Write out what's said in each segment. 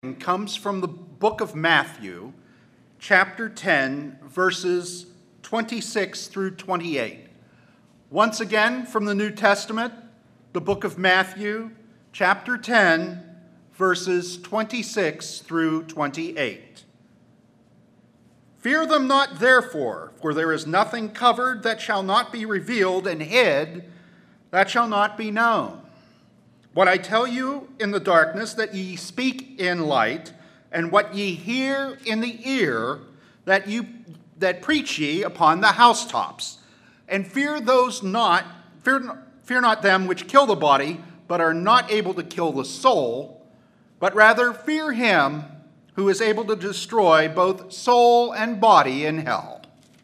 Comes from the book of Matthew, chapter 10, verses 26 through 28. Once again, from the New Testament, the book of Matthew, chapter 10, verses 26 through 28. Fear them not, therefore, for there is nothing covered that shall not be revealed, and hid that shall not be known. What I tell you in the darkness, that ye speak in light, and what ye hear in the ear, that preach ye upon the housetops. And fear not them which kill the body, but are not able to kill the soul, but rather fear him who is able to destroy both soul and body in hell.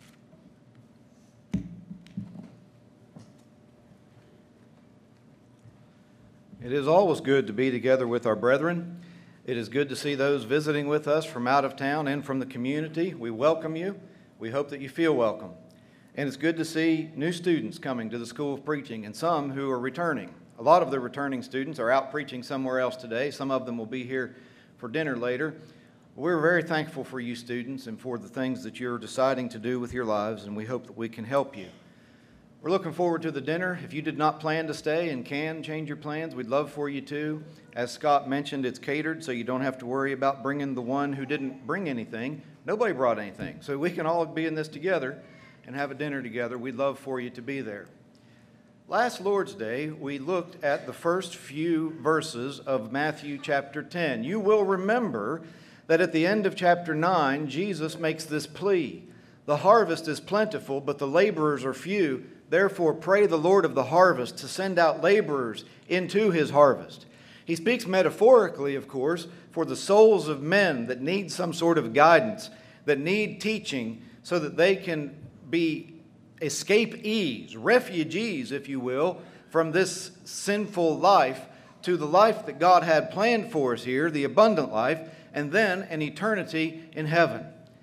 It is always good to be together with our brethren. It is good to see those visiting with us from out of town and from the community. We welcome you. We hope that you feel welcome. And it's good to see new students coming to the School of Preaching and some who are returning. A lot of the returning students are out preaching somewhere else today. Some of them will be here for dinner later. We're very thankful for you students and for the things that you're deciding to do with your lives, and we hope that we can help you. We're looking forward to the dinner. If you did not plan to stay and can change your plans, we'd love for you to. As Scott mentioned, it's catered, so you don't have to worry about bringing the one who didn't bring anything. Nobody brought anything, so we can all be in this together and have a dinner together. We'd love for you to be there. Last Lord's Day, we looked at the first few verses of Matthew chapter 10. You will remember that at the end of chapter 9, Jesus makes this plea. The harvest is plentiful, but the laborers are few. Therefore, pray the Lord of the harvest to send out laborers into his harvest. He speaks metaphorically, of course, for the souls of men that need some sort of guidance, that need teaching, so that they can be escapees, refugees, if you will, from this sinful life to the life that God had planned for us here, the abundant life, and then an eternity in heaven.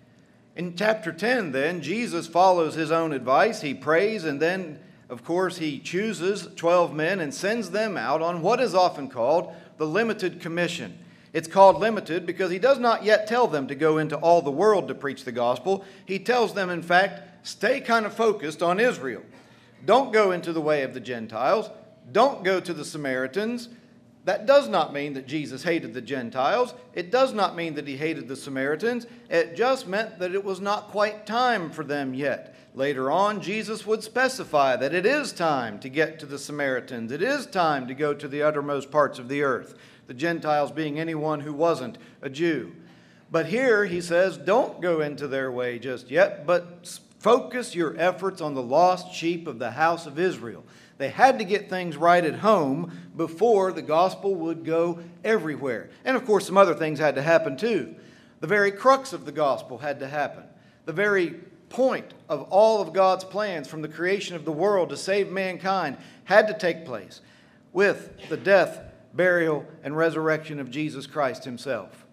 In chapter 10, then, Jesus follows his own advice. He prays, and then, of course, he chooses 12 men and sends them out on what is often called the limited commission. It's called limited because he does not yet tell them to go into all the world to preach the gospel. He tells them, in fact, stay kind of focused on Israel. Don't go into the way of the Gentiles. Don't go to the Samaritans. That does not mean that Jesus hated the Gentiles. It does not mean that he hated the Samaritans. It just meant that it was not quite time for them yet. Later on, Jesus would specify that it is time to get to the Samaritans. It is time to go to the uttermost parts of the earth, the Gentiles being anyone who wasn't a Jew. But here he says, don't go into their way just yet, but focus your efforts on the lost sheep of the house of Israel. They had to get things right at home before the gospel would go everywhere. And of course, some other things had to happen too. The very crux of the gospel had to happen. The very point of all of God's plans from the creation of the world to save mankind had to take place with the death, burial, and resurrection of Jesus Christ himself.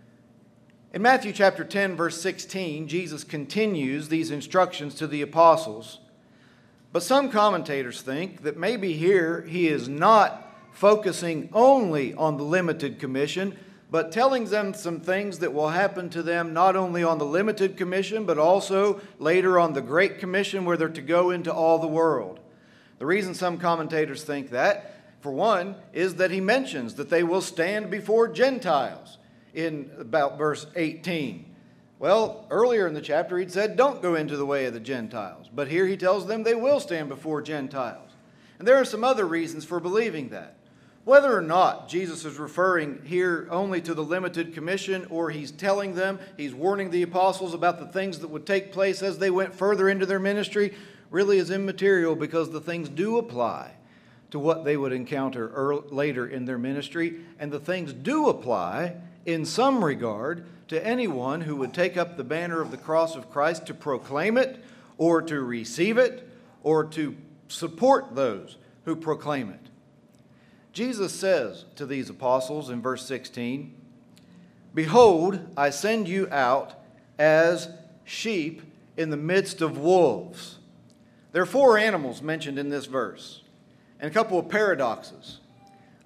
In Matthew chapter 10, verse 16, Jesus continues these instructions to the apostles. But some commentators think that maybe here he is not focusing only on the limited commission, but telling them some things that will happen to them not only on the limited commission, but also later on the Great Commission where they're to go into all the world. The reason some commentators think that, for one, is that he mentions that they will stand before Gentiles in about verse 18. Well, earlier in the chapter he'd said, don't go into the way of the Gentiles. But here he tells them they will stand before Gentiles. And there are some other reasons for believing that. Whether or not Jesus is referring here only to the limited commission, or he's telling them, he's warning the apostles about the things that would take place as they went further into their ministry, really is immaterial because the things do apply to what they would encounter later in their ministry. And the things do apply in some regard to anyone who would take up the banner of the cross of Christ to proclaim it, or to receive it, or to support those who proclaim it. Jesus says to these apostles in verse 16, behold, I send you out as sheep in the midst of wolves. There are 4 animals mentioned in this verse, and a couple of paradoxes.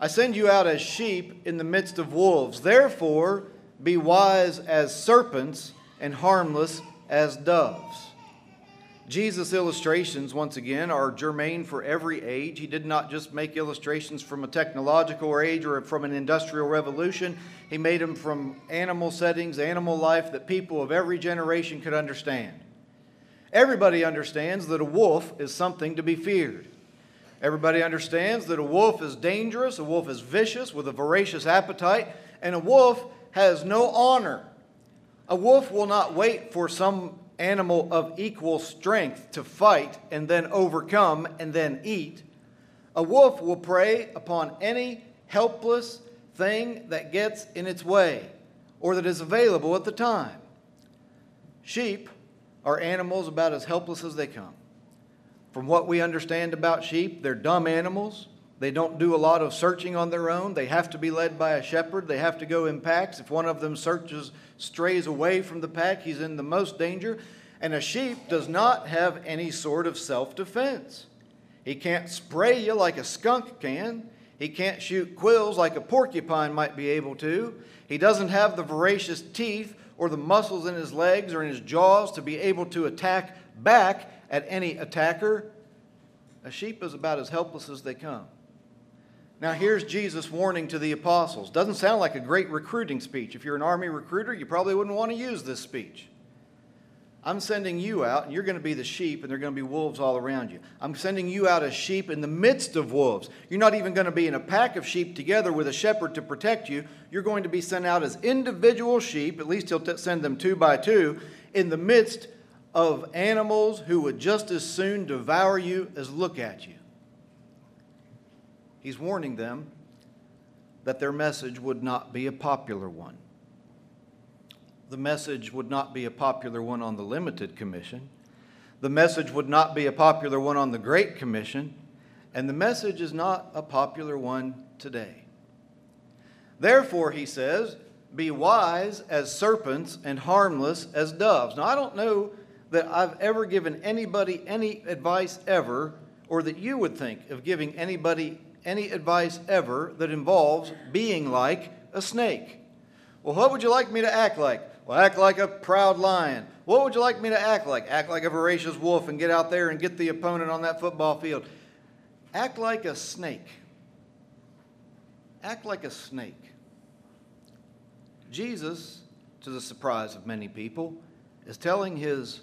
I send you out as sheep in the midst of wolves. Therefore, be wise as serpents and harmless as doves. Jesus' illustrations, once again, are germane for every age. He did not just make illustrations from a technological age or from an industrial revolution. He made them from animal settings, animal life that people of every generation could understand. Everybody understands that a wolf is something to be feared. Everybody understands that a wolf is dangerous, a wolf is vicious with a voracious appetite, and a wolf has no honor. A wolf will not wait for some animal of equal strength to fight and then overcome and then eat. A wolf will prey upon any helpless thing that gets in its way or that is available at the time. Sheep are animals about as helpless as they come. From what we understand about sheep, they're dumb animals. They don't do a lot of searching on their own. They have to be led by a shepherd. They have to go in packs. If one of them strays away from the pack, he's in the most danger. And a sheep does not have any sort of self-defense. He can't spray you like a skunk can. He can't shoot quills like a porcupine might be able to. He doesn't have the voracious teeth or the muscles in his legs or in his jaws to be able to attack back at any attacker. A sheep is about as helpless as they come. Now here's Jesus' warning to the apostles. Doesn't sound like a great recruiting speech. If you're an army recruiter, you probably wouldn't want to use this speech. I'm sending you out, and you're going to be the sheep, and there are going to be wolves all around you. I'm sending you out as sheep in the midst of wolves. You're not even going to be in a pack of sheep together with a shepherd to protect you. You're going to be sent out as individual sheep, at least he'll send them 2 by 2, in the midst of animals who would just as soon devour you as look at you. He's warning them that their message would not be a popular one. The message would not be a popular one on the Limited Commission. The message would not be a popular one on the Great Commission. And the message is not a popular one today. Therefore, he says, be wise as serpents and harmless as doves. Now, I don't know that I've ever given anybody any advice ever, or that you would think of giving anybody any advice ever that involves being like a snake. Well, what would you like me to act like? Well, act like a proud lion. What would you like me to act like? Act like a voracious wolf and get out there and get the opponent on that football field. Act like a snake. Act like a snake. Jesus, to the surprise of many people, is telling his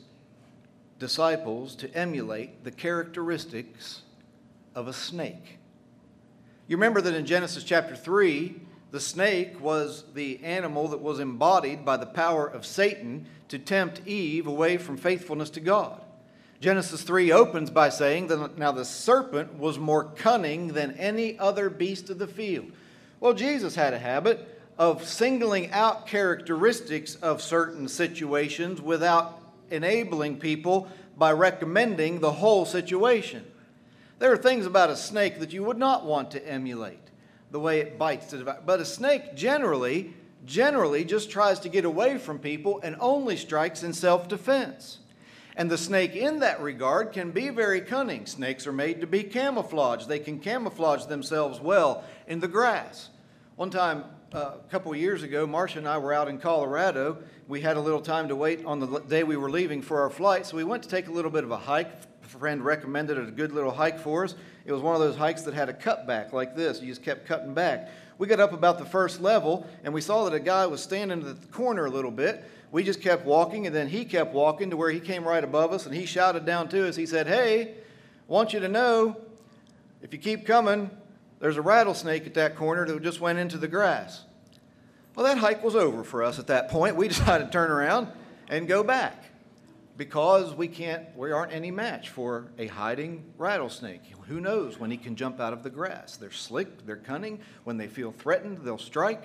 disciples to emulate the characteristics of a snake. You remember that in Genesis chapter 3, the snake was the animal that was embodied by the power of Satan to tempt Eve away from faithfulness to God. Genesis 3 opens by saying that now the serpent was more cunning than any other beast of the field. Well, Jesus had a habit of singling out characteristics of certain situations without enabling people by recommending the whole situation. There are things about a snake that you would not want to emulate. The way it bites to devour. But a snake generally just tries to get away from people and only strikes in self-defense. And the snake in that regard can be very cunning. Snakes are made to be camouflaged. They can camouflage themselves well in the grass. One time, a couple of years ago, Marcia and I were out in Colorado. We had a little time to wait on the day we were leaving for our flight, so we went to take a little bit of a hike. A friend recommended a good little hike for us. It was one of those hikes that had a cutback like this. You just kept cutting back. We got up about the first level, and we saw that a guy was standing at the corner a little bit. We just kept walking, and then he kept walking to where he came right above us, and he shouted down to us. He said, "Hey, I want you to know, if you keep coming, there's a rattlesnake at that corner that just went into the grass." Well, that hike was over for us at that point. We decided to turn around and go back, because we aren't any match for a hiding rattlesnake. Who knows when he can jump out of the grass? They're slick, they're cunning. When they feel threatened, they'll strike.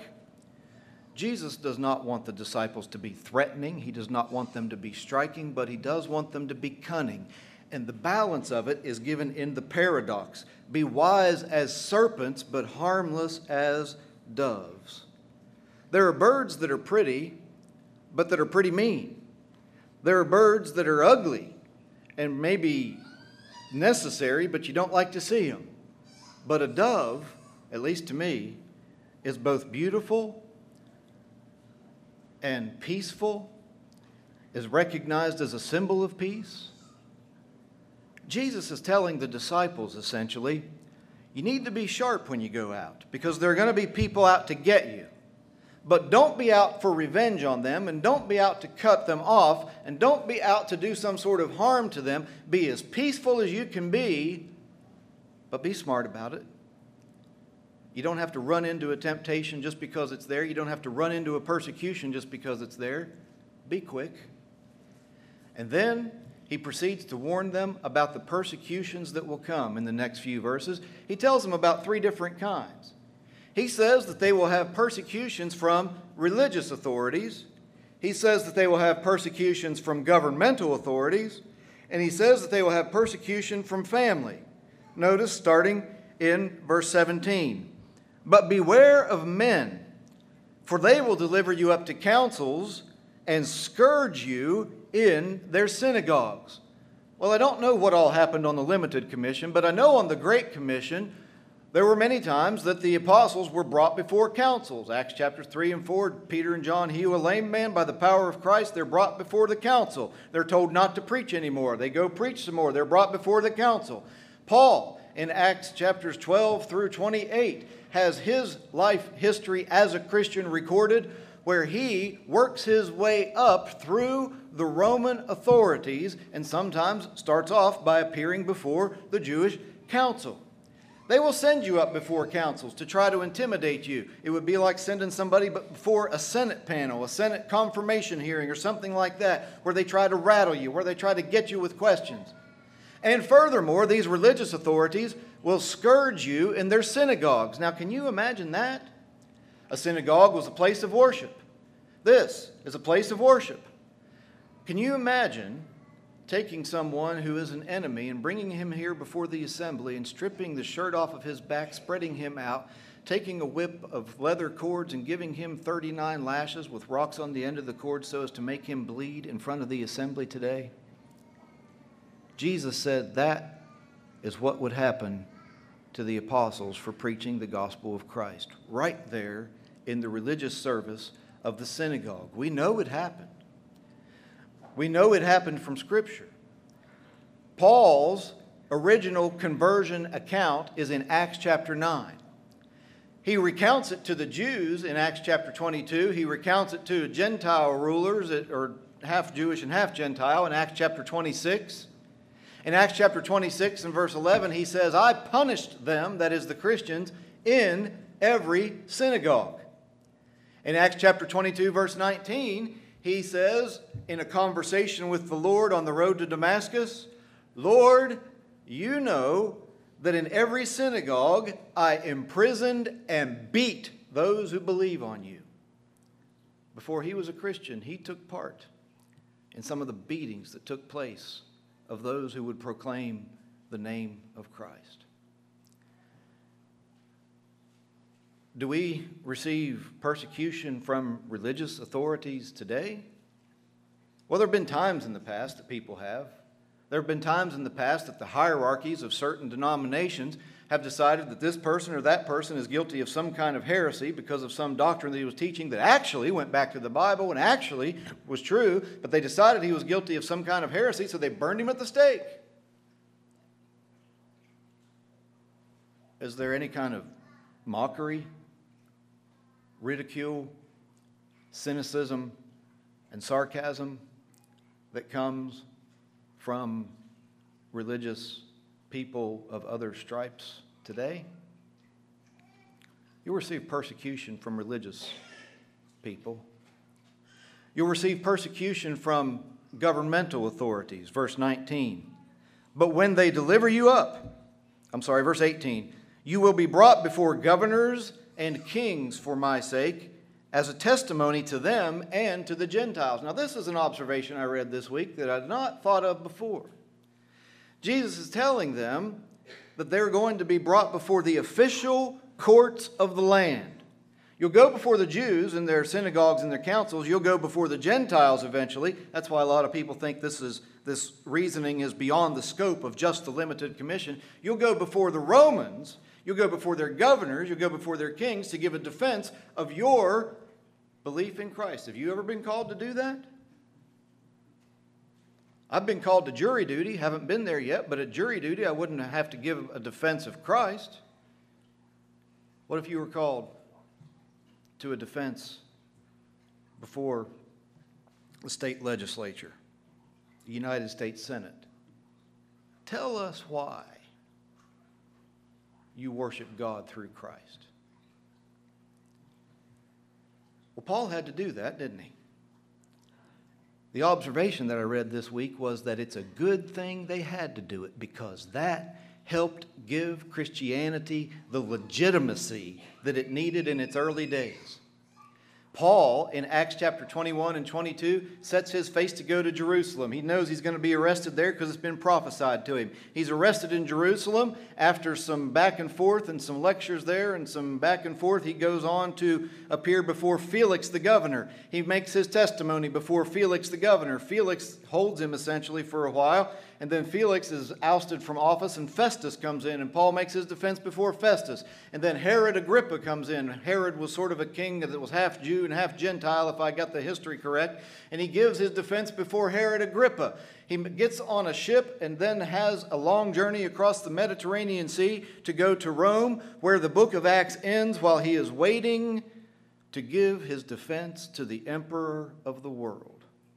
Jesus does not want the disciples to be threatening. He does not want them to be striking, but he does want them to be cunning. And the balance of it is given in the paradox. Be wise as serpents, but harmless as doves. There are birds that are pretty, but that are pretty mean. There are birds that are ugly and maybe necessary, but you don't like to see them. But a dove at least to me, is both beautiful and peaceful, is recognized as a symbol of peace. Jesus is telling the disciples, essentially, you need to be sharp when you go out, because there are going to be people out to get you. But don't be out for revenge on them, and don't be out to cut them off, and don't be out to do some sort of harm to them. Be as peaceful as you can be, but be smart about it. You don't have to run into a temptation just because it's there. You don't have to run into a persecution just because it's there. Be quick. And then he proceeds to warn them about the persecutions that will come in the next few verses. He tells them about 3 different kinds. He says that they will have persecutions from religious authorities. He says that they will have persecutions from governmental authorities. And he says that they will have persecution from family. Notice starting in verse 17. But beware of men, for they will deliver you up to councils and scourge you in their synagogues. Well, I don't know what all happened on the limited commission, but I know on the Great Commission, there were many times that the apostles were brought before councils. Acts chapter 3 and 4, Peter and John heal a lame man by the power of Christ. They're brought before the council. They're told not to preach anymore. They go preach some more. They're brought before the council. Paul, in Acts chapters 12 through 28, has his life history as a Christian recorded, where he works his way up through the Roman authorities and sometimes starts off by appearing before the Jewish council. They will send you up before councils to try to intimidate you. It would be like sending somebody before a Senate panel, a Senate confirmation hearing or something like that, where they try to rattle you, where they try to get you with questions. And furthermore, these religious authorities will scourge you in their synagogues. Now, can you imagine that? A synagogue was a place of worship. This is a place of worship. Can you imagine taking someone who is an enemy and bringing him here before the assembly and stripping the shirt off of his back, spreading him out, taking a whip of leather cords and giving him 39 lashes with rocks on the end of the cord so as to make him bleed in front of the assembly today? Jesus said that is what would happen to the apostles for preaching the gospel of Christ, right there in the religious service of the synagogue. We know it happened. We know it happened from Scripture. Paul's original conversion account is in Acts chapter 9. He recounts it to the Jews in Acts chapter 22. He recounts it to Gentile rulers, or half Jewish and half Gentile, in Acts chapter 26. In Acts chapter 26 and verse 11, he says, I punished them, that is the Christians, in every synagogue. In Acts chapter 22, verse 19, he says, in a conversation with the Lord on the road to Damascus, Lord, you know that in every synagogue I imprisoned and beat those who believe on you. Before he was a Christian, he took part in some of the beatings that took place of those who would proclaim the name of Christ. Do we receive persecution from religious authorities today? Well, there have been times in the past that people have. There have been times in the past that the hierarchies of certain denominations have decided that this person or that person is guilty of some kind of heresy because of some doctrine that he was teaching that actually went back to the Bible and actually was true, but they decided he was guilty of some kind of heresy, so they burned him at the stake. Is there any kind of mockery, ridicule, cynicism, and sarcasm that comes from religious people of other stripes today? You'll receive persecution from religious people. You'll receive persecution from governmental authorities. Verse 19. But when they deliver you up, verse 18, you will be brought before governors and kings for my sake, as a testimony to them and to the Gentiles. Now, this is an observation I read this week that I had not thought of before. Jesus is telling them that they're going to be brought before the official courts of the land. You'll go before the Jews in their synagogues and their councils. You'll go before the Gentiles eventually. That's why a lot of people think this reasoning is beyond the scope of just the limited commission. You'll go before the Romans. You'll go before their governors. You'll go before their kings to give a defense of your belief in Christ. Have you ever been called to do that? I've been called to jury duty. Haven't been there yet, but at jury duty, I wouldn't have to give a defense of Christ. What if you were called to a defense before the state legislature, the United States Senate? Tell us why you worship God through Christ. Well, Paul had to do that, didn't he? The observation that I read this week was that it's a good thing they had to do it, because that helped give Christianity the legitimacy that it needed in its early days. Paul, in Acts chapter 21 and 22, sets his face to go to Jerusalem. He knows he's going to be arrested there because it's been prophesied to him. He's arrested in Jerusalem. After some back and forth and some lectures there and some back and forth, he goes on to appear before Felix the governor. He makes his testimony before Felix the governor. Felix holds him essentially for a while, and then Felix is ousted from office, and Festus comes in, and Paul makes his defense before Festus. And then Herod Agrippa comes in. Herod was sort of a king that was half Jew and half Gentile, if I got the history correct. And he gives his defense before Herod Agrippa. He gets on a ship and then has a long journey across the Mediterranean Sea to go to Rome, where the book of Acts ends while he is waiting to give his defense to the emperor of the world.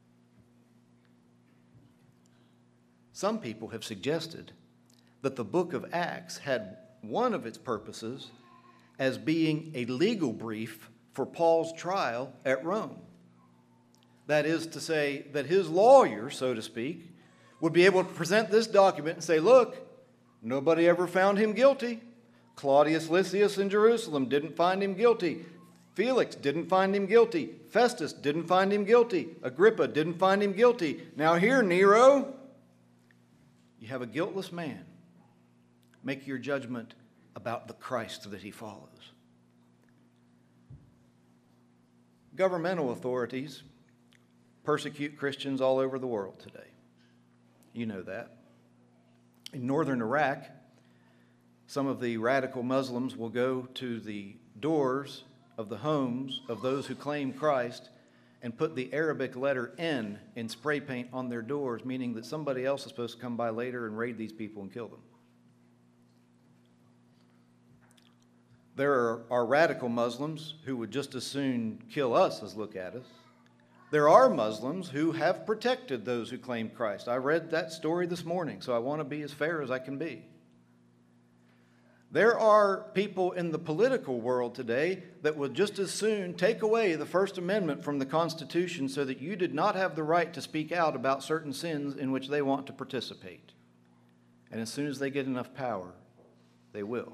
Some people have suggested that the book of Acts had one of its purposes as being a legal brief for Paul's trial at Rome. That is to say that his lawyer, so to speak, would be able to present this document and say, look, nobody ever found him guilty. Claudius Lysias in Jerusalem didn't find him guilty. Felix didn't find him guilty. Festus didn't find him guilty. Agrippa didn't find him guilty. Now here, Nero, you have a guiltless man. Make your judgment about the Christ that he follows. Governmental authorities persecute Christians all over the world today. You know that. In northern Iraq, some of the radical Muslims will go to the doors of the homes of those who claim Christ and put the Arabic letter N in spray paint on their doors, meaning that somebody else is supposed to come by later and raid these people and kill them. There are radical Muslims who would just as soon kill us as look at us. There are Muslims who have protected those who claim Christ. I read that story this morning, so I want to be as fair as I can be. There are people in the political world today that would just as soon take away the First Amendment from the Constitution so that you did not have the right to speak out about certain sins in which they want to participate. And as soon as they get enough power, they will.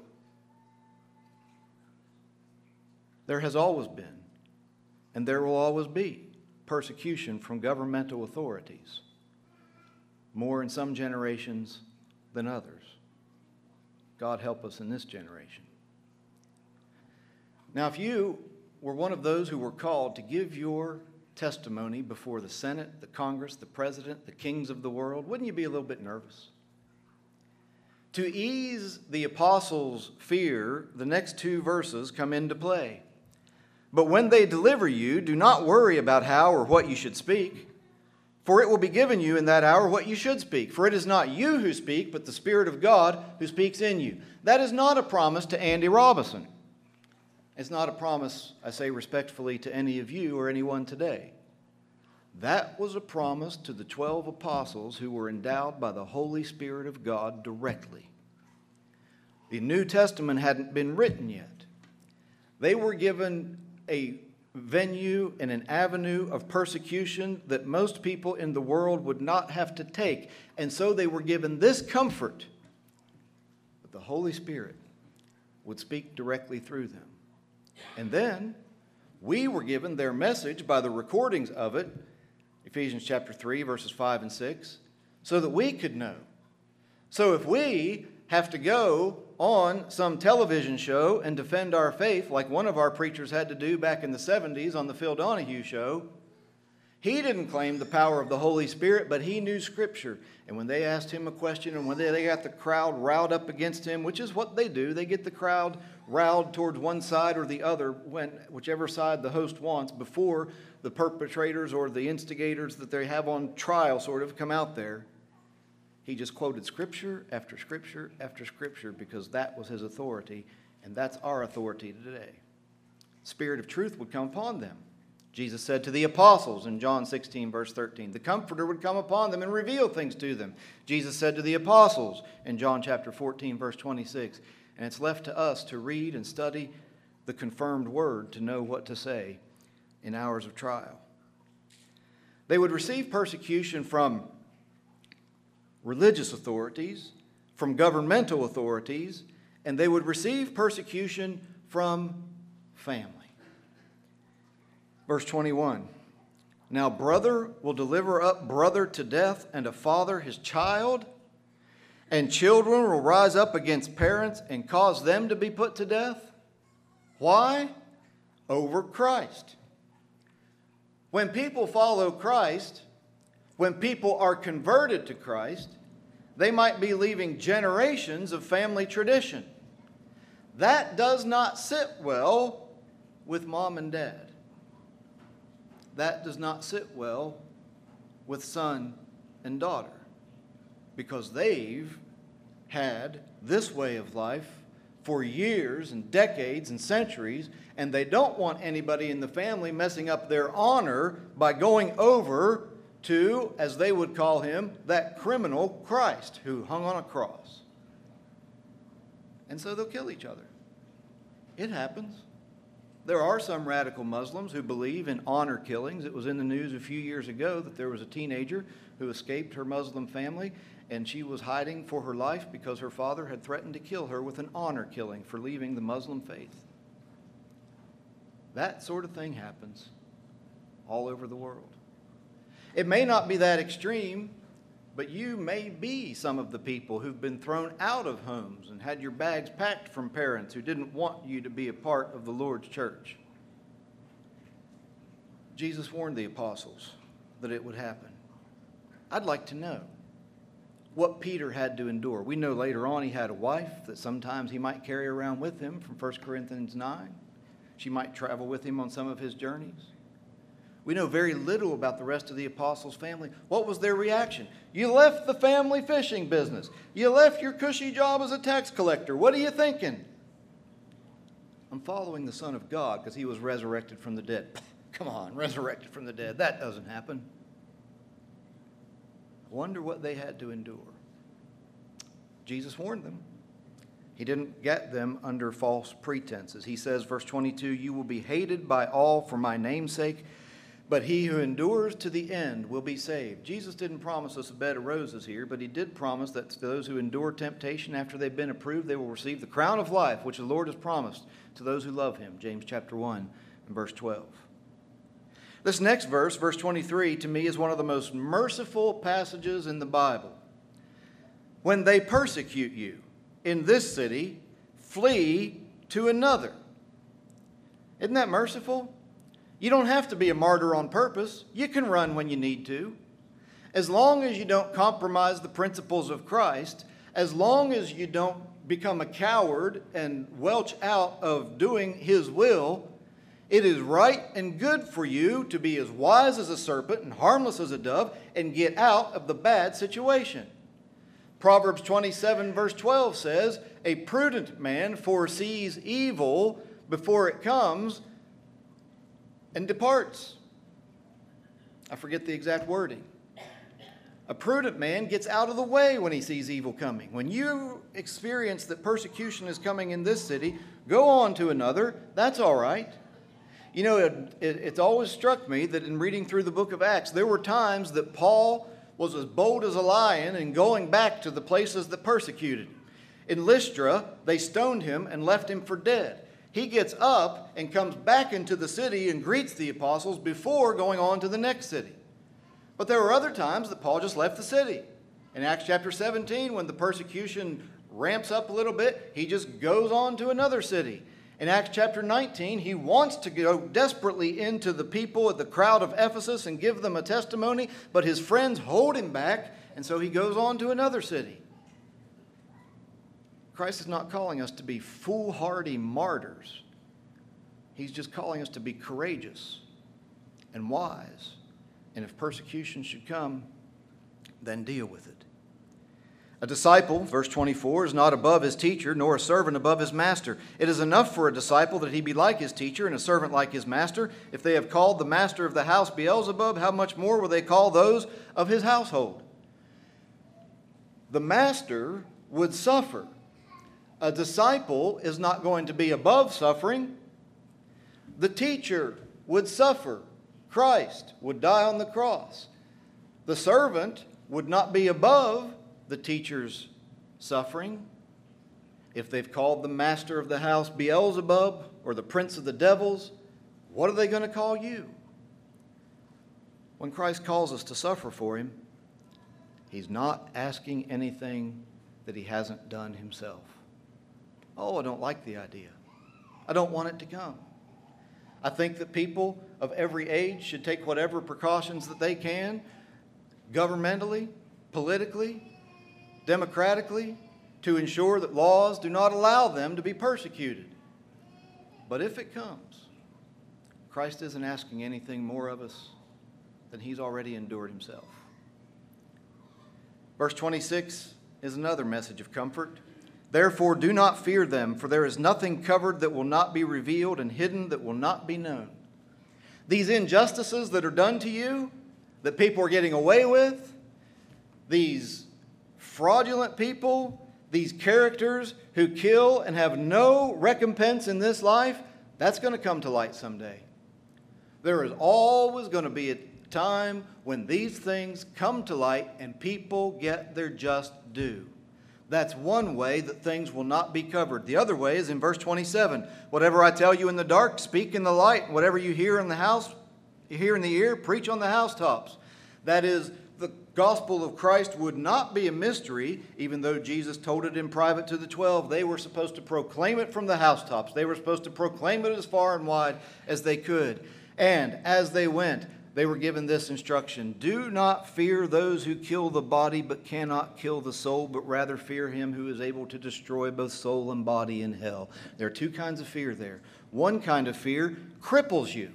There has always been, and there will always be, persecution from governmental authorities, more in some generations than others. God help us in this generation. Now, if you were one of those who were called to give your testimony before the Senate, the Congress, the President, the kings of the world, wouldn't you be a little bit nervous? To ease the apostles' fear, the next two verses come into play. But when they deliver you, do not worry about how or what you should speak, for it will be given you in that hour what you should speak. For it is not you who speak, but the Spirit of God who speaks in you. That is not a promise to Andy Robinson. It's not a promise, I say respectfully, to any of you or anyone today. That was a promise to the 12 apostles who were endowed by the Holy Spirit of God directly. The New Testament hadn't been written yet. They were given a venue and an avenue of persecution that most people in the world would not have to take. And so they were given this comfort that the Holy Spirit would speak directly through them. And then we were given their message by the recordings of it, Ephesians chapter 3, verses 5 and 6, so that we could know. So if we have to go on some television show and defend our faith like one of our preachers had to do back in the 70s on the Phil Donahue show, He didn't claim the power of the Holy Spirit, but he knew Scripture. And when they asked him a question and when they got the crowd riled up against him, which is what they do, they get the crowd riled towards one side or the other, whichever side the host wants, before the perpetrators or the instigators that they have on trial sort of come out there. He just quoted Scripture after Scripture after Scripture because that was his authority, and that's our authority today. Spirit of truth would come upon them. Jesus said to the apostles in John 16, verse 13, the Comforter would come upon them and reveal things to them. Jesus said to the apostles in John chapter 14, verse 26, and it's left to us to read and study the confirmed word to know what to say in hours of trial. They would receive persecution from religious authorities, from governmental authorities, and they would receive persecution from family. Verse 21, now brother will deliver up brother to death, and a father his child, and children will rise up against parents and cause them to be put to death. Why? Over Christ. When people follow Christ, when people are converted to Christ, they might be leaving generations of family tradition. That does not sit well with mom and dad. That does not sit well with son and daughter, because they've had this way of life for years and decades and centuries, and they don't want anybody in the family messing up their honor by going over to, as they would call him, that criminal Christ who hung on a cross. And so they'll kill each other. It happens. There are some radical Muslims who believe in honor killings. It was in the news a few years ago that there was a teenager who escaped her Muslim family, and she was hiding for her life because her father had threatened to kill her with an honor killing for leaving the Muslim faith. That sort of thing happens all over the world. It may not be that extreme, but you may be some of the people who've been thrown out of homes and had your bags packed from parents who didn't want you to be a part of the Lord's church. Jesus warned the apostles that it would happen. I'd like to know what Peter had to endure. We know later on he had a wife that sometimes he might carry around with him from 1 Corinthians 9. She might travel with him on some of his journeys. We know very little about the rest of the apostles' family. What was their reaction? You left the family fishing business. You left your cushy job as a tax collector. What are you thinking? I'm following the Son of God because he was resurrected from the dead. Come on, resurrected from the dead. That doesn't happen. I wonder what they had to endure. Jesus warned them. He didn't get them under false pretenses. He says, verse 22, you will be hated by all for my name's sake, but he who endures to the end will be saved. Jesus didn't promise us a bed of roses here, but he did promise that to those who endure temptation after they've been approved, they will receive the crown of life, which the Lord has promised to those who love him. James chapter 1 and verse 12. This next verse, verse 23, to me is one of the most merciful passages in the Bible. When they persecute you in this city, flee to another. Isn't that merciful? You don't have to be a martyr on purpose. You can run when you need to. As long as you don't compromise the principles of Christ, as long as you don't become a coward and welch out of doing his will, it is right and good for you to be as wise as a serpent and harmless as a dove and get out of the bad situation. Proverbs 27 verse 12 says, a prudent man foresees evil before it comes and departs. I forget the exact wording. A prudent man gets out of the way when he sees evil coming. When you experience that persecution is coming in this city, go on to another. That's all right. You know, it's always struck me that in reading through the book of Acts, there were times that Paul was as bold as a lion in going back to the places that persecuted him. In Lystra, they stoned him and left him for dead. He gets up and comes back into the city and greets the apostles before going on to the next city. But there were other times that Paul just left the city. In Acts chapter 17, when the persecution ramps up a little bit, he just goes on to another city. In Acts chapter 19, he wants to go desperately into the people at the crowd of Ephesus and give them a testimony, but his friends hold him back, and so he goes on to another city. Christ is not calling us to be foolhardy martyrs. He's just calling us to be courageous and wise. And if persecution should come, then deal with it. A disciple, verse 24, is not above his teacher, nor a servant above his master. It is enough for a disciple that he be like his teacher and a servant like his master. If they have called the master of the house Beelzebub, how much more will they call those of his household? The master would suffer. A disciple is not going to be above suffering. The teacher would suffer. Christ would die on the cross. The servant would not be above the teacher's suffering. If they've called the master of the house Beelzebub or the prince of the devils, what are they going to call you? When Christ calls us to suffer for him, he's not asking anything that he hasn't done himself. Oh, I don't like the idea. I don't want it to come. I think that people of every age should take whatever precautions that they can, governmentally, politically, democratically, to ensure that laws do not allow them to be persecuted. But if it comes, Christ isn't asking anything more of us than he's already endured himself. Verse 26 is another message of comfort. Therefore, do not fear them, for there is nothing covered that will not be revealed, and hidden that will not be known. These injustices that are done to you, that people are getting away with, these fraudulent people, these characters who kill and have no recompense in this life, that's going to come to light someday. There is always going to be a time when these things come to light and people get their just due. That's one way that things will not be covered. The other way is in verse 27. Whatever I tell you in the dark, speak in the light. Whatever you hear in the house, you hear in the ear, preach on the housetops. That is, the gospel of Christ would not be a mystery, even though Jesus told it in private to the 12. They were supposed to proclaim it from the housetops. They were supposed to proclaim it as far and wide as they could. And as they went, they were given this instruction: do not fear those who kill the body but cannot kill the soul, but rather fear him who is able to destroy both soul and body in hell. There are two kinds of fear there. One kind of fear cripples you.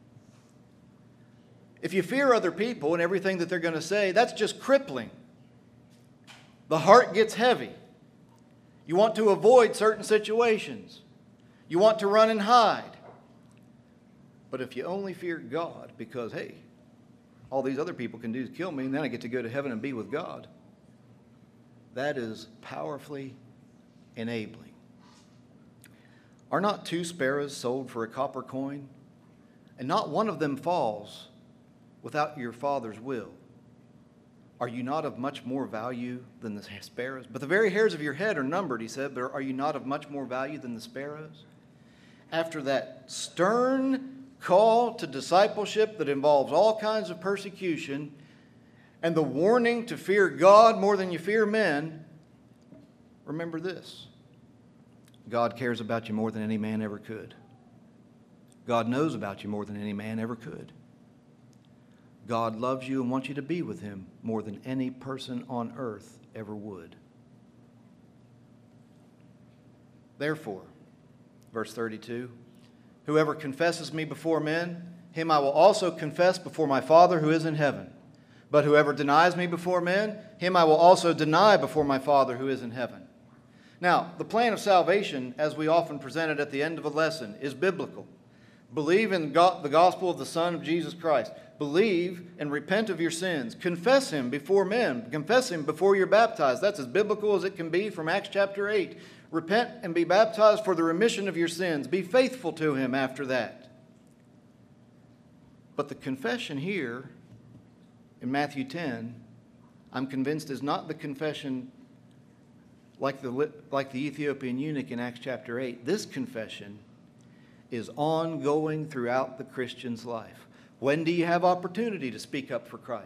If you fear other people and everything that they're going to say, that's just crippling. The heart gets heavy. You want to avoid certain situations. You want to run and hide. But if you only fear God because, hey, all these other people can do is kill me, and then I get to go to heaven and be with God, that is powerfully enabling. Are not 2 sparrows sold for a copper coin? And not one of them falls without your Father's will. Are you not of much more value than the sparrows? But the very hairs of your head are numbered, he said, but are you not of much more value than the sparrows? After that stern call to discipleship that involves all kinds of persecution and the warning to fear God more than you fear men, remember this: God cares about you more than any man ever could. God knows about you more than any man ever could. God loves you and wants you to be with him more than any person on earth ever would. Therefore, verse 32, whoever confesses me before men, him I will also confess before my Father who is in heaven. But whoever denies me before men, him I will also deny before my Father who is in heaven. Now, the plan of salvation, as we often present it at the end of a lesson, is biblical. Believe in the gospel of the Son of Jesus Christ. Believe and repent of your sins. Confess him before men. Confess him before you're baptized. That's as biblical as it can be from Acts chapter 8. Repent and be baptized for the remission of your sins. Be faithful to him after that. But the confession here in Matthew 10, I'm convinced, is not the confession like the Ethiopian eunuch in Acts chapter 8. This confession is ongoing throughout the Christian's life. When do you have opportunity to speak up for Christ?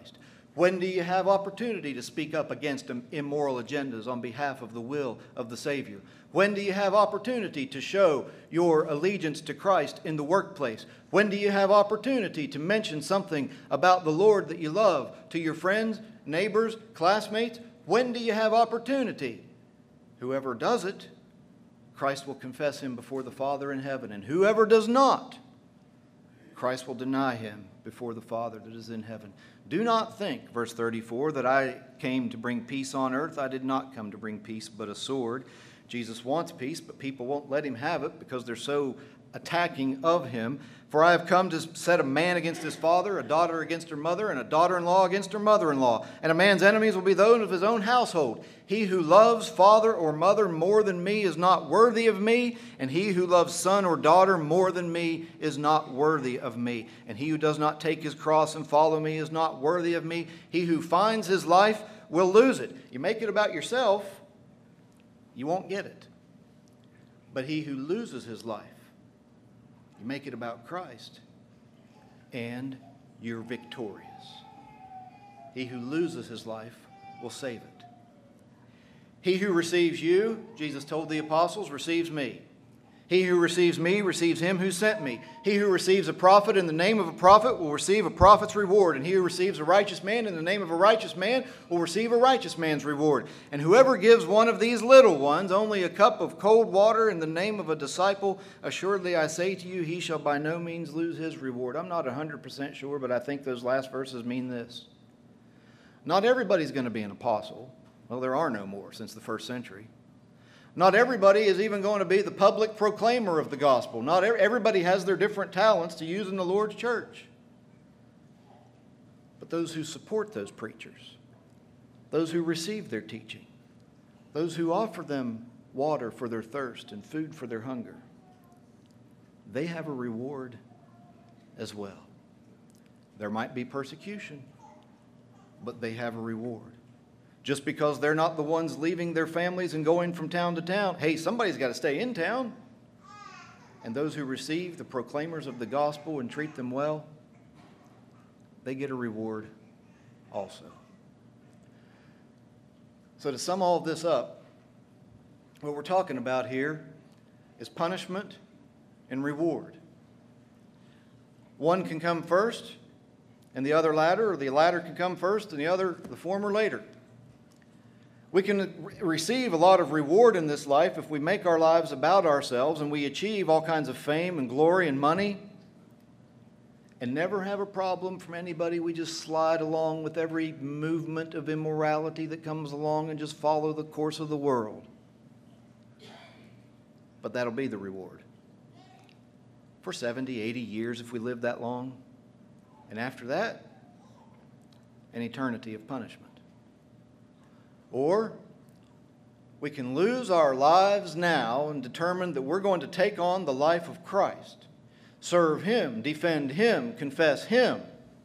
When do you have opportunity to speak up against immoral agendas on behalf of the will of the Savior? When do you have opportunity to show your allegiance to Christ in the workplace? When do you have opportunity to mention something about the Lord that you love to your friends, neighbors, classmates? When do you have opportunity? Whoever does it, Christ will confess him before the Father in heaven. And whoever does not, Christ will deny him before the Father that is in heaven. Do not think, verse 34, that I came to bring peace on earth. I did not come to bring peace, but a sword. Jesus wants peace, but people won't let him have it because they're so attacking of him. For I have come to set a man against his father, a daughter against her mother, and a daughter-in-law against her mother-in-law. And a man's enemies will be those of his own household. He who loves father or mother more than me is not worthy of me, and he who loves son or daughter more than me is not worthy of me. And he who does not take his cross and follow me is not worthy of me. He who finds his life will lose it. You make it about yourself, you won't get it. But he who loses his life, you make it about Christ, and you're victorious. He who loses his life will save it. He who receives you, Jesus told the apostles, receives me. He who receives me receives him who sent me. He who receives a prophet in the name of a prophet will receive a prophet's reward. And he who receives a righteous man in the name of a righteous man will receive a righteous man's reward. And whoever gives one of these little ones only a cup of cold water in the name of a disciple, assuredly I say to you, he shall by no means lose his reward. I'm not 100% sure, but I think those last verses mean this. Not everybody's going to be an apostle. Well, there are no more since the first century. Not everybody is even going to be the public proclaimer of the gospel. Not everybody has their different talents to use in the Lord's church. But those who support those preachers, those who receive their teaching, those who offer them water for their thirst and food for their hunger, they have a reward as well. There might be persecution, but they have a reward. Just because they're not the ones leaving their families and going from town to town, hey, somebody's got to stay in town. And those who receive the proclaimers of the gospel and treat them well, they get a reward also. So to sum all of this up, what we're talking about here is punishment and reward. One can come first and the other latter, or the latter can come first and the former later. We can receive a lot of reward in this life if we make our lives about ourselves and we achieve all kinds of fame and glory and money and never have a problem from anybody. We just slide along with every movement of immorality that comes along and just follow the course of the world. But that'll be the reward. For 70, 80 years if we live that long. And after that, an eternity of punishment. Or we can lose our lives now and determine that we're going to take on the life of Christ, serve him, defend him, confess him,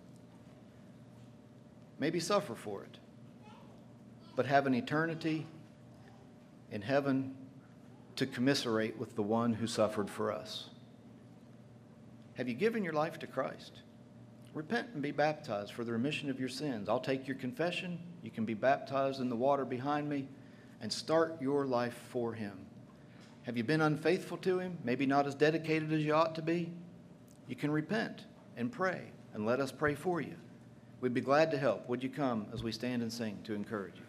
maybe suffer for it, but have an eternity in heaven to commiserate with the one who suffered for us. Have you given your life to Christ? Repent and be baptized for the remission of your sins. I'll take your confession. You can be baptized in the water behind me and start your life for him. Have you been unfaithful to him? Maybe not as dedicated as you ought to be? You can repent and pray and let us pray for you. We'd be glad to help. Would you come as we stand and sing to encourage you?